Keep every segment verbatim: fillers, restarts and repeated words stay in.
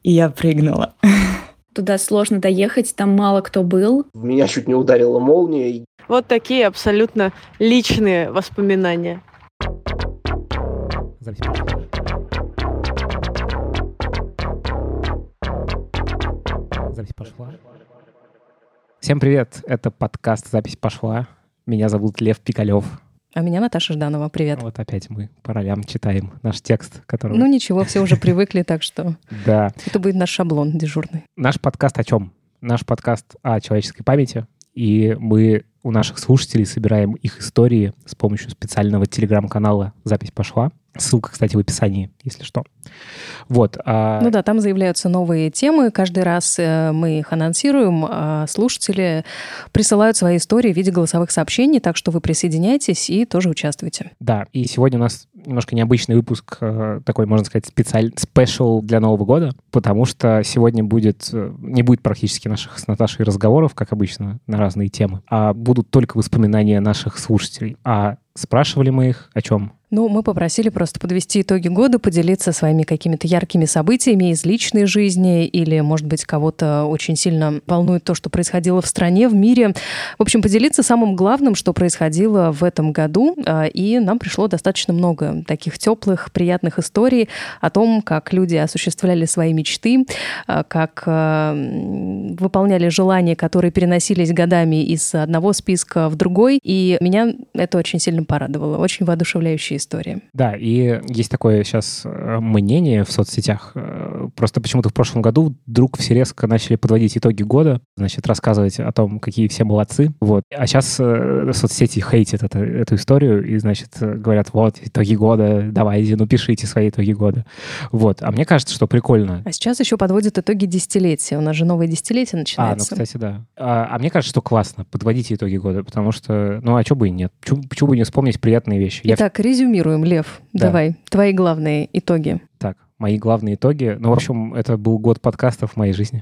и я прыгнула. Туда сложно доехать, там мало кто был. Меня чуть не ударила молния. Вот такие абсолютно личные воспоминания. Запись пошла. Запись пошла. Всем привет, это подкаст «Запись пошла». Меня зовут Лев Пикалев. А меня Наташа Жданова. Привет. Вот опять мы по ролям читаем наш текст, который... Ну ничего, все уже привыкли, так что да. Это будет наш шаблон дежурный. Наш подкаст о чем? Наш подкаст о человеческой памяти, и мы у наших слушателей собираем их истории с помощью специального телеграм-канала «Запись пошла». Ссылка, кстати, в описании, если что. Вот. А... Ну да, там заявляются новые темы. Каждый раз мы их анонсируем, а слушатели присылают свои истории в виде голосовых сообщений, так что вы присоединяйтесь и тоже участвуйте. Да, и сегодня у нас немножко необычный выпуск, такой, можно сказать, специальный, спешл для Нового года, потому что сегодня будет, не будет практически наших с Наташей разговоров, как обычно, на разные темы, а будут только воспоминания наших слушателей. А спрашивали мы их о чем? Ну, мы попросили просто подвести итоги года, поделиться своими какими-то яркими событиями из личной жизни или, может быть, кого-то очень сильно волнует то, что происходило в стране, в мире. В общем, поделиться самым главным, что происходило в этом году. И нам пришло достаточно много таких теплых, приятных историй о том, как люди осуществляли свои мечты, как выполняли желания, которые переносились годами из одного списка в другой. И меня это очень сильно порадовало. Очень воодушевляющая история. Да, и есть такое сейчас мнение в соцсетях. Просто почему-то в прошлом году вдруг все резко начали подводить итоги года, значит, рассказывать о том, какие все молодцы. Вот. А сейчас соцсети хейтят это, эту историю и, значит, говорят, вот, итоги года, давайте, ну, пишите свои итоги года. Вот. А мне кажется, что прикольно. А сейчас еще подводят итоги десятилетия. У нас же новое десятилетие начинается. А, ну, кстати, да. А, а мне кажется, что классно подводить итоги года, потому что, ну, а что бы и нет? Почему бы не вспомнить приятные вещи? Итак, Я... резюмируем, Лев. Да. Давай, твои главные итоги. Так, мои главные итоги. Ну, в общем, это был год подкастов в моей жизни.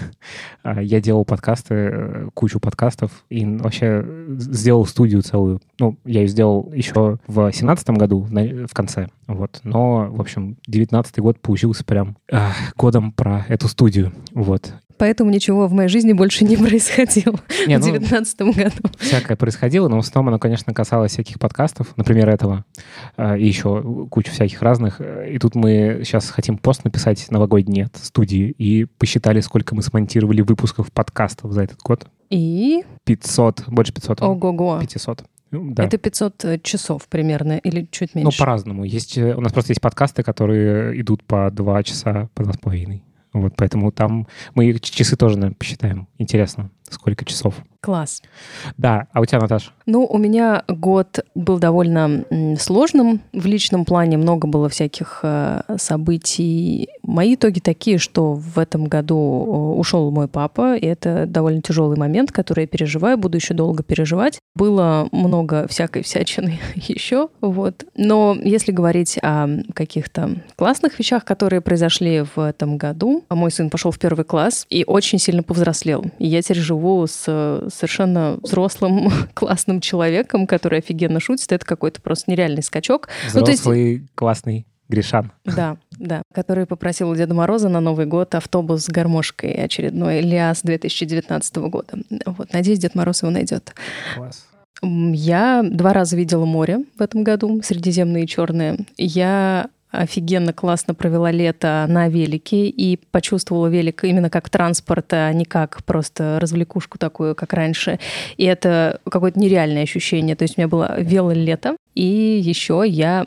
Я делал подкасты, кучу подкастов, и вообще сделал студию целую. Ну, я ее сделал еще в семнадцатом году, в конце. Вот. Но, в общем, девятнадцатый год получился прям э, годом про эту студию. Вот. Поэтому ничего в моей жизни больше не происходило не, в девятнадцатом ну, году. Всякое происходило, но в основном оно, конечно, касалось всяких подкастов, например, этого, и еще кучу всяких разных. И тут мы сейчас хотим пост написать новогодний от студии, и посчитали, сколько мы смонтировали выпусков подкастов за этот год. И? пятьсот, больше пятисот. Ого-го. пятьсот. Да. Это пятьсот часов примерно или чуть меньше? Ну, по-разному. Есть, у нас просто есть подкасты, которые идут по два часа, по два с половиной. Вот, поэтому там мы часы тоже, наверное, посчитаем. Интересно, сколько часов. Класс. Да, а у тебя, Наташа? Ну, у меня год был довольно сложным в личном плане. Много было всяких э, событий. Мои итоги такие, что в этом году ушел мой папа, и это довольно тяжелый момент, который я переживаю, буду еще долго переживать. Было много всякой всячины еще, вот. Но если говорить о каких-то классных вещах, которые произошли в этом году, мой сын пошел в первый класс и очень сильно повзрослел. И я теперь живу с совершенно взрослым, классным человеком, который офигенно шутит. Это какой-то просто нереальный скачок. Взрослый, ну, есть... классный Гришан. Да, да. Который попросил у Деда Мороза на Новый год автобус с гармошкой очередной ЛиАЗ две тысячи девятнадцатого года. Вот, надеюсь, Дед Мороз его найдет. Класс. Я два раза видела море в этом году, Средиземное и Черное. Я офигенно классно провела лето на велике и почувствовала велик именно как транспорт, а не как просто развлекушку такую, как раньше. И это какое-то нереальное ощущение. То есть у меня было велолето. И еще я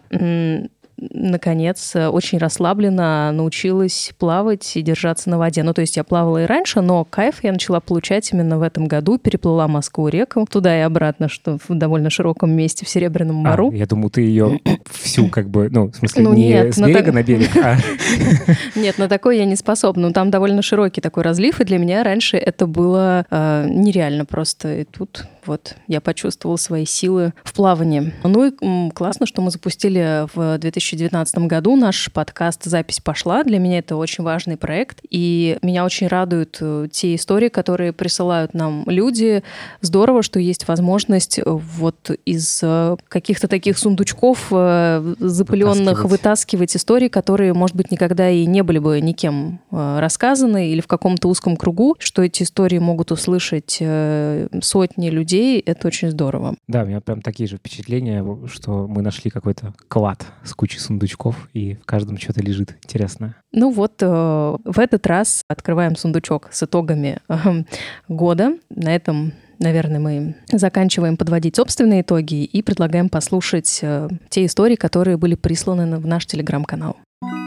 наконец, очень расслабленно научилась плавать и держаться на воде. Ну, то есть я плавала и раньше, но кайф я начала получать именно в этом году. Переплыла Москву-реку туда и обратно, что в довольно широком месте, в Серебряном Бору. А, я думаю, ты ее всю как бы, ну, в смысле, ну, не нет, с берега так... на берег, а... Нет, на такой я не способна. Там довольно широкий такой разлив, и для меня раньше это было э, нереально просто. И тут вот я почувствовала свои силы в плавании. Ну и м, классно, что мы запустили в две тысячи тысячи девятнадцатом году наш подкаст «Запись пошла». Для меня это очень важный проект, и меня очень радуют те истории, которые присылают нам люди. Здорово, что есть возможность вот из каких-то таких сундучков запыленных Вытаскивать. вытаскивать истории, которые, может быть, никогда и не были бы никем рассказаны или в каком-то узком кругу, что эти истории могут услышать сотни людей. Это очень здорово. Да, у меня прям такие же впечатления, что мы нашли какой-то клад с кучей сундучков, и в каждом что-то лежит интересное. Ну вот, э, в этот раз открываем сундучок с итогами э, года. На этом, наверное, мы заканчиваем подводить собственные итоги и предлагаем послушать э, те истории, которые были присланы в наш телеграм-канал.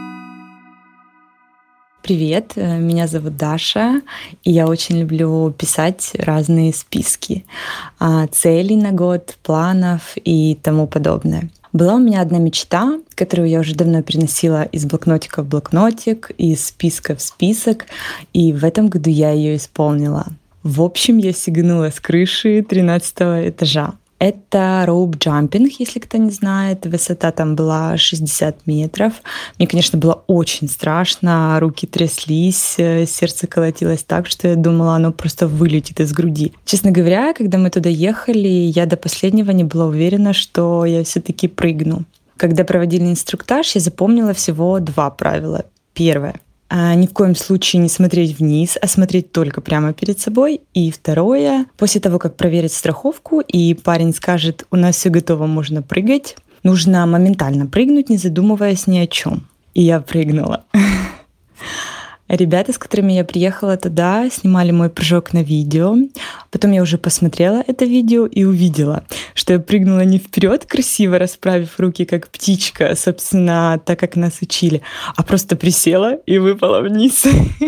Привет, меня зовут Даша, и я очень люблю писать разные списки целей на год, планов и тому подобное. Была у меня одна мечта, которую я уже давно переносила из блокнотика в блокнотик, из списка в список, и в этом году я ее исполнила. В общем, я сиганула с крыши тринадцатого этажа. Это роуп-джампинг, если кто не знает. Высота там была шестьдесят метров. Мне, конечно, было очень страшно. Руки тряслись, сердце колотилось так, что я думала, оно просто вылетит из груди. Честно говоря, когда мы туда ехали, я до последнего не была уверена, что я все-таки прыгну. Когда проводили инструктаж, я запомнила всего два правила. Первое. Ни в коем случае не смотреть вниз, а смотреть только прямо перед собой. И второе, после того, как проверить страховку, и парень скажет, у нас все готово, можно прыгать, нужно моментально прыгнуть, не задумываясь ни о чем. И я прыгнула. Ребята, с которыми я приехала туда, снимали мой прыжок на видео. Потом я уже посмотрела это видео и увидела, что я прыгнула не вперед, красиво расправив руки, как птичка, собственно, так как нас учили, а просто присела и выпала вниз.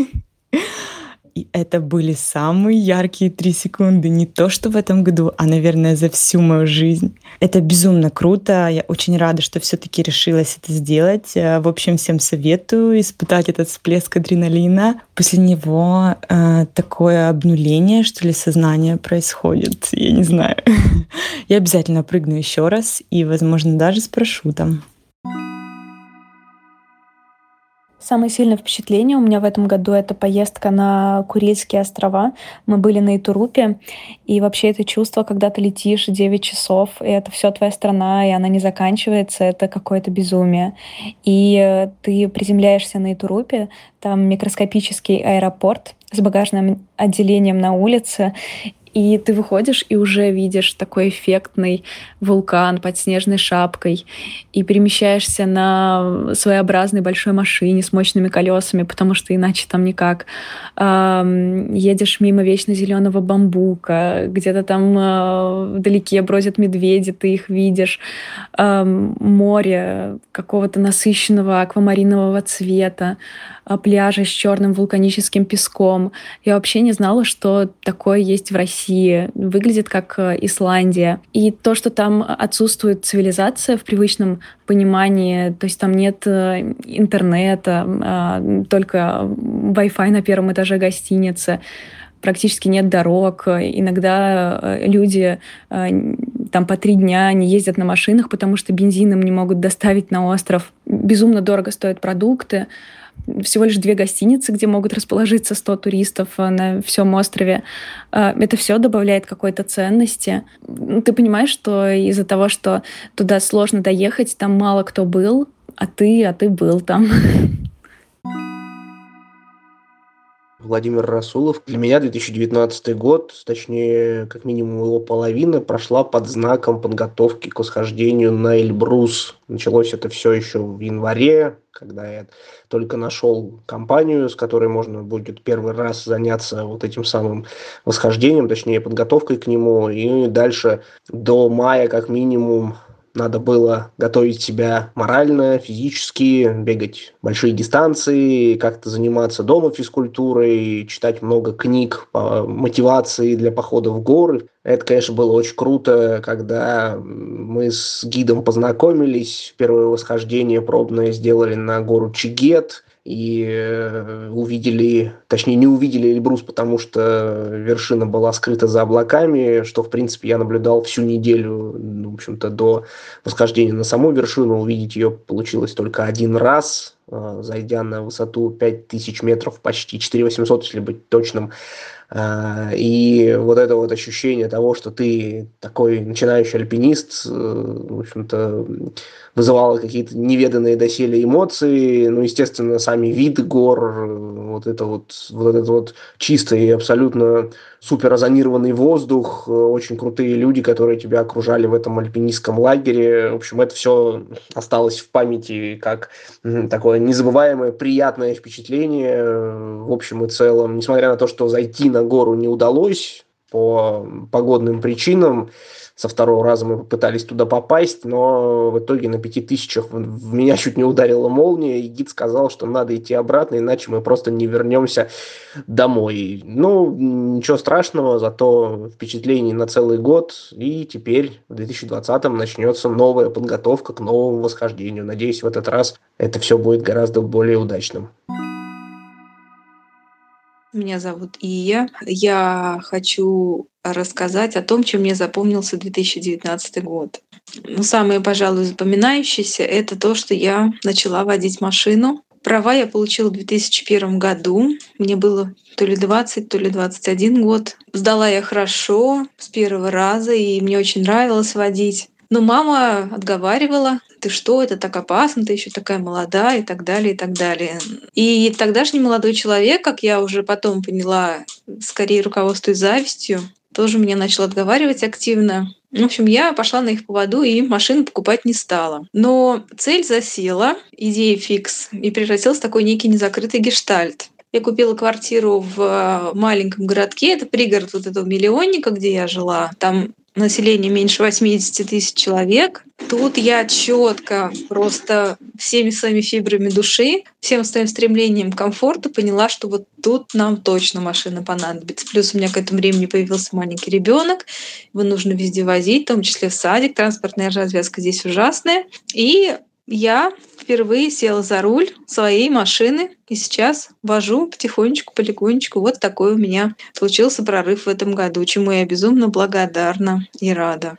И это были самые яркие три секунды. Не то, что в этом году, а, наверное, за всю мою жизнь. Это безумно круто. Я очень рада, что все-таки решилась это сделать. В общем, всем советую испытать этот всплеск адреналина. После него э, такое обнуление, что ли, сознания происходит. Я не знаю. Я обязательно прыгну еще раз и, возможно, даже с парашютом. Самое сильное впечатление у меня в этом году — это поездка на Курильские острова. Мы были на Итурупе, и вообще это чувство, когда ты летишь девять часов, и это все твоя страна, и она не заканчивается, это какое-то безумие. И ты приземляешься на Итурупе, там микроскопический аэропорт с багажным отделением на улице, и ты выходишь и уже видишь такой эффектный вулкан под снежной шапкой и перемещаешься на своеобразной большой машине с мощными колесами, потому что иначе там никак. Эм, едешь мимо вечно зеленого бамбука, где-то там э, вдалеке бродят медведи, ты их видишь. Эм, море какого-то насыщенного аквамаринового цвета, пляжи с черным вулканическим песком. Я вообще не знала, что такое есть в России. Выглядит как Исландия. И то, что там отсутствует цивилизация в привычном понимании, то есть там нет интернета, только Wi-Fi на первом этаже гостиницы, практически нет дорог. Иногда люди там по три дня не ездят на машинах, потому что бензин им не могут доставить на остров. Безумно дорого стоят продукты. Всего лишь две гостиницы, где могут расположиться сто туристов на всем острове. Это все добавляет какой-то ценности. Ты понимаешь, что из-за того, что туда сложно доехать, там мало кто был, а ты, а ты был там. Владимир Расулов. Для меня две тысячи девятнадцатый год, точнее, как минимум его половина, прошла под знаком подготовки к восхождению на Эльбрус. Началось это все еще в январе, когда я только нашел компанию, с которой можно будет первый раз заняться вот этим самым восхождением, точнее, подготовкой к нему. И дальше до мая, как минимум, надо было готовить себя морально, физически, бегать большие дистанции, как-то заниматься дома физкультурой, читать много книг по мотивации для похода в горы. Это, конечно, было очень круто, когда мы с гидом познакомились. Первое восхождение пробное сделали на гору Чигет. и э, увидели, точнее, не увидели Эльбрус, потому что вершина была скрыта за облаками, что, в принципе, я наблюдал всю неделю, ну, в общем-то, до восхождения на саму вершину. Увидеть ее получилось только один раз, э, зайдя на высоту пять тысяч метров, почти четыре тысячи восемьсот, если быть точным. И вот это вот ощущение того, что ты такой начинающий альпинист, в общем-то, вызывало какие-то неведанные доселе эмоции. Ну, естественно, сами виды гор, вот это вот, вот этот вот чистый, абсолютно супер озонированный воздух, очень крутые люди, которые тебя окружали в этом альпинистском лагере. В общем, это все осталось в памяти как такое незабываемое, приятное впечатление в общем и целом. Несмотря на то, что зайти на гору не удалось по погодным причинам, со второго раза мы попытались туда попасть, но в итоге на пяти тысячах в меня чуть не ударила молния, и гид сказал, что надо идти обратно, иначе мы просто не вернемся домой. Ну, ничего страшного, зато впечатлений на целый год, и теперь в две тысячи двадцатом начнется новая подготовка к новому восхождению. Надеюсь, в этот раз это все будет гораздо более удачным. Меня зовут Ия. Я хочу рассказать о том, чем мне запомнился две тысячи девятнадцатый год. Ну, самое, пожалуй, запоминающееся — это то, что я начала водить машину. Права я получила в две тысячи первом году. Мне было то ли двадцать, то ли двадцать один год. Сдала я хорошо с первого раза, и мне очень нравилось водить. Но мама отговаривала: ты что, это так опасно, ты еще такая молодая, и так далее, и так далее. И тогдашний молодой человек, как я уже потом поняла, скорее руководствуясь завистью, тоже меня начал отговаривать активно. В общем, я пошла на их поводу и машину покупать не стала. Но цель засела, идея фикс, и превратилась в такой некий незакрытый гештальт. Я купила квартиру в маленьком городке, это пригород вот этого миллионника, где я жила. Там население меньше восемьдесят тысяч человек. Тут я четко, просто всеми своими фибрами души, всем своим стремлением к комфорту поняла, что вот тут нам точно машина понадобится. Плюс у меня к этому времени появился маленький ребенок, его нужно везде возить, в том числе в садик. Транспортная развязка здесь ужасная. И я впервые села за руль своей машины и сейчас вожу потихонечку, полегонечку. Вот такой у меня получился прорыв в этом году, чему я безумно благодарна и рада.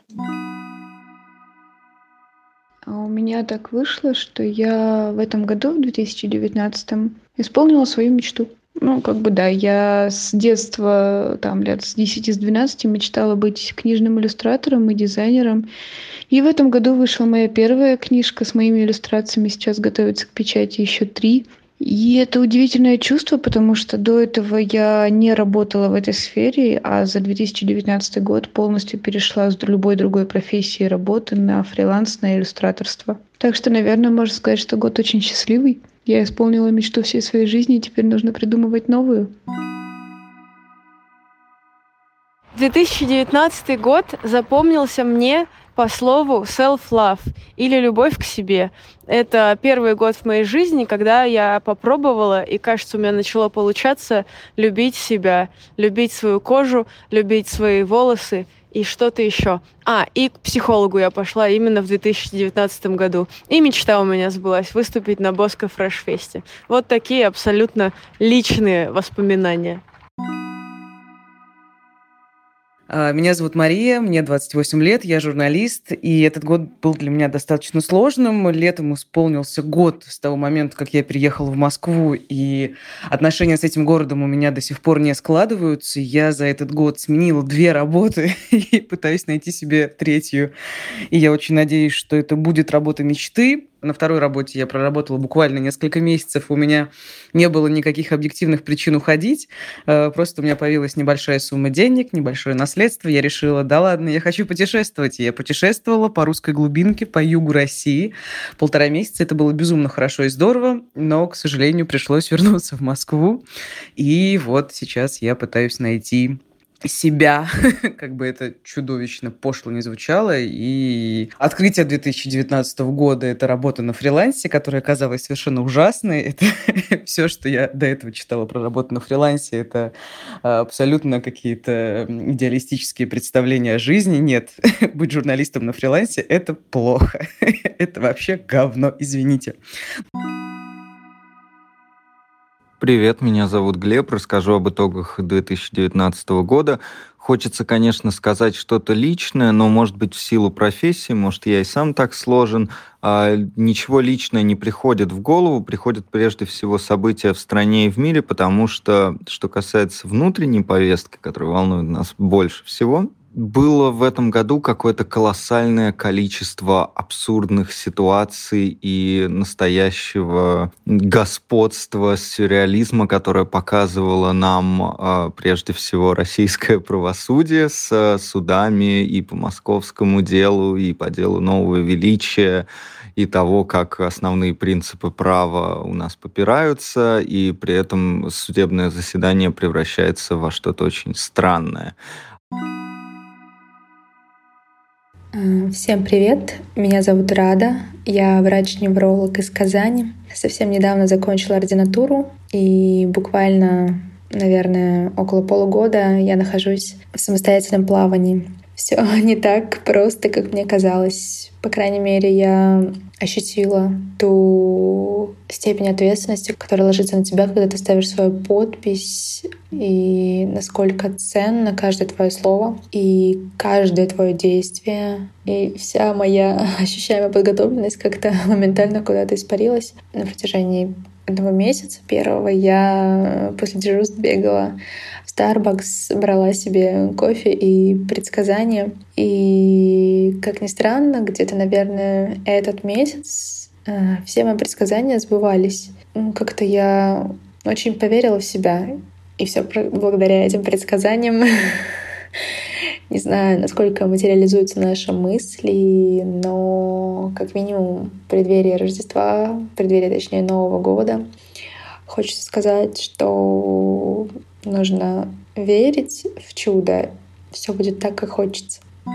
А у меня так вышло, что я в этом году, в две тысячи девятнадцатом, исполнила свою мечту. Ну, как бы да, я с детства, там, лет с десяти, с двенадцати мечтала быть книжным иллюстратором и дизайнером. И в этом году вышла моя первая книжка с моими иллюстрациями. Сейчас готовится к печати еще три. И это удивительное чувство, потому что до этого я не работала в этой сфере, а за две тысячи девятнадцатый год полностью перешла с любой другой профессии работы на фриланс, на иллюстраторство. Так что, наверное, можно сказать, что год очень счастливый. Я исполнила мечту всей своей жизни, и теперь нужно придумывать новую. две тысячи девятнадцатый год запомнился мне по слову self-love или любовь к себе. Это первый год в моей жизни, когда я попробовала, и, кажется, у меня начало получаться любить себя, любить свою кожу, любить свои волосы и что-то еще. А, и к психологу я пошла именно в две тысячи девятнадцатом году. И мечта у меня сбылась — выступить на Боско Фреш-фесте. Вот такие абсолютно личные воспоминания. Меня зовут Мария, мне двадцать восемь лет, я журналист, и этот год был для меня достаточно сложным. Летом исполнился год с того момента, как я переехала в Москву, и отношения с этим городом у меня до сих пор не складываются. Я за этот год сменила две работы и пытаюсь найти себе третью. И я очень надеюсь, что это будет работа мечты. На второй работе я проработала буквально несколько месяцев. У меня не было никаких объективных причин уходить. Просто у меня появилась небольшая сумма денег, небольшое наследство. Я решила, да ладно, я хочу путешествовать. И я путешествовала по русской глубинке, по югу России. Полтора месяца. Это было безумно хорошо и здорово. Но, к сожалению, пришлось вернуться в Москву. И вот сейчас я пытаюсь найти себя, как бы это чудовищно пошло не звучало. И открытие две тысячи девятнадцатого года — это работа на фрилансе, которая оказалась совершенно ужасной. Это все, что я до этого читала про работу на фрилансе, это абсолютно какие-то идеалистические представления о жизни. Нет, быть журналистом на фрилансе — это плохо. Это вообще говно, извините. Привет, меня зовут Глеб, расскажу об итогах две тысячи девятнадцатого года. Хочется, конечно, сказать что-то личное, но, может быть, в силу профессии, может, я и сам так сложен, а ничего личное не приходит в голову, приходят прежде всего события в стране и в мире, потому что, что касается внутренней повестки, которая волнует нас больше всего, было в этом году какое-то колоссальное количество абсурдных ситуаций и настоящего господства сюрреализма, которое показывало нам э, прежде всего российское правосудие с судами и по московскому делу, и по делу Нового Величия, и того, как основные принципы права у нас попираются, и при этом судебное заседание превращается во что-то очень странное. Всем привет, меня зовут Рада, я врач-невролог из Казани. Совсем недавно закончила ординатуру, и буквально, наверное, около полугода я нахожусь в самостоятельном плавании. Все не так просто, как мне казалось. По крайней мере, я ощутила ту степень ответственности, которая ложится на тебя, когда ты ставишь свою подпись, и насколько ценно каждое твое слово и каждое твое действие. И вся моя ощущаемая подготовленность как-то моментально куда-то испарилась. На протяжении одного месяца первого я после дежурств бегала в Starbucks, брала себе кофе и предсказания. И, как ни странно, где-то, наверное, этот месяц э, все мои предсказания сбывались. Ну, как-то я очень поверила в себя. И все благодаря этим предсказаниям. Не знаю, насколько материализуются наши мысли, но как минимум в преддверии Рождества, в преддверии, точнее, Нового года, хочется сказать, что нужно верить в чудо. Все будет так, как хочется.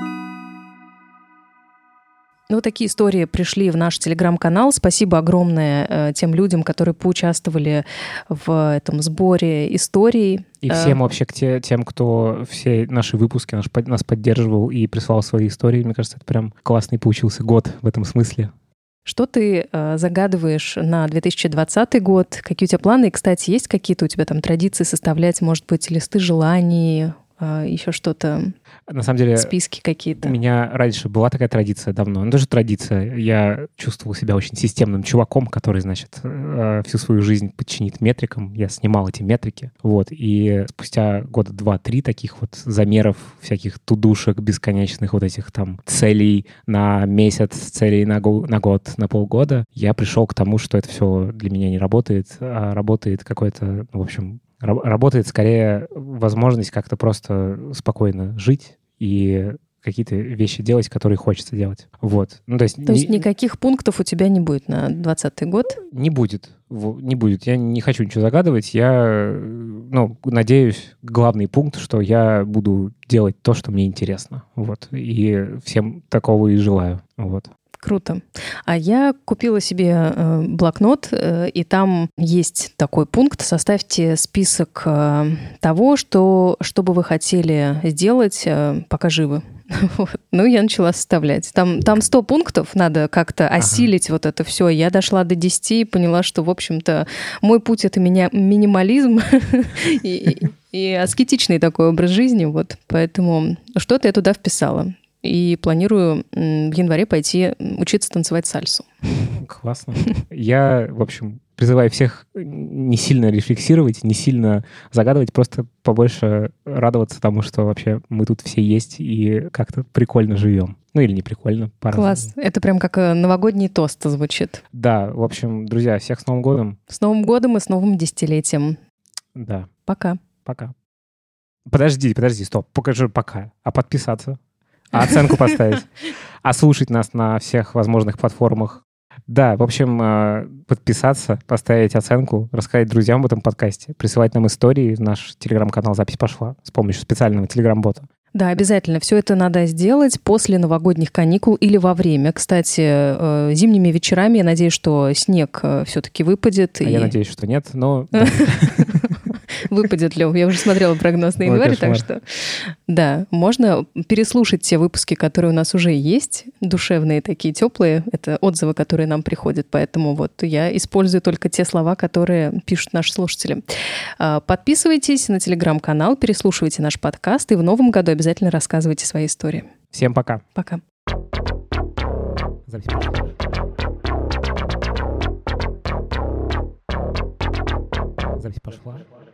Ну, такие истории пришли в наш телеграм-канал. Спасибо огромное э, тем людям, которые поучаствовали в этом сборе историй. И всем вообще к те, тем, кто все наши выпуски наш, нас поддерживал и присылал свои истории. Мне кажется, это прям классный получился год в этом смысле. Что ты э, загадываешь на две тысячи двадцатый год? Какие у тебя планы? И, кстати, есть какие-то у тебя там традиции составлять, может быть, листы желаний, э, еще что-то? На самом деле, списки какие-то. У меня раньше была такая традиция давно. Ну, тоже традиция. Я чувствовал себя очень системным чуваком, который, значит, всю свою жизнь подчинит метрикам. Я снимал эти метрики. Вот. И спустя года два-три таких вот замеров, всяких тудушек бесконечных, вот этих там целей на месяц, целей на, го- на год, на полгода, я пришел к тому, что это все для меня не работает, а работает какой-то, в общем, работает скорее возможность как-то просто спокойно жить и какие-то вещи делать, которые хочется делать. Вот. Ну, то есть, то есть не, никаких пунктов у тебя не будет на двадцатый год? Не будет. Не будет. Я не хочу ничего загадывать. Я, ну, надеюсь, главный пункт, что я буду делать то, что мне интересно. Вот. И всем такого и желаю. Вот. Круто. А я купила себе э, блокнот, э, и там есть такой пункт. Составьте список э, того, что, что бы вы хотели сделать, э, пока живы. Вот. Ну, я начала составлять. Там, там сто пунктов, надо как-то осилить ага. вот это все. Я дошла до десяти и поняла, что, в общем-то, мой путь — это меня, минимализм и, и аскетичный такой образ жизни. Вот. Поэтому что-то я туда вписала. И планирую в январе пойти учиться танцевать сальсу. Классно. Я, в общем, призываю всех не сильно рефлексировать, не сильно загадывать, просто побольше радоваться тому, что вообще мы тут все есть и как-то прикольно живем. Ну или не прикольно, по-разному. Класс. Это прям как новогодний тост звучит. Да, в общем, друзья, всех с Новым годом. С Новым годом и с новым десятилетием. Да. Пока. Пока. Подожди, подожди, стоп. Покажи пока. А подписаться? А оценку поставить? А слушать нас на всех возможных платформах? Да, в общем, подписаться, поставить оценку, рассказать друзьям об этом подкасте, присылать нам истории в наш телеграм-канал «Запись пошла» с помощью специального телеграм-бота. Да, обязательно. Все это надо сделать после новогодних каникул или во время. Кстати, зимними вечерами, я надеюсь, что снег все-таки выпадет. А и... я надеюсь, что нет, но... выпадет ли. Я уже смотрела прогноз на январь, Ой, так что да, можно переслушать те выпуски, которые у нас уже есть, душевные такие, теплые. Это отзывы, которые нам приходят, поэтому вот я использую только те слова, которые пишут наши слушатели. Подписывайтесь на телеграм-канал, переслушивайте наш подкаст и в новом году обязательно рассказывайте свои истории. Всем пока. Пока. Запись пошла. Запись пошла.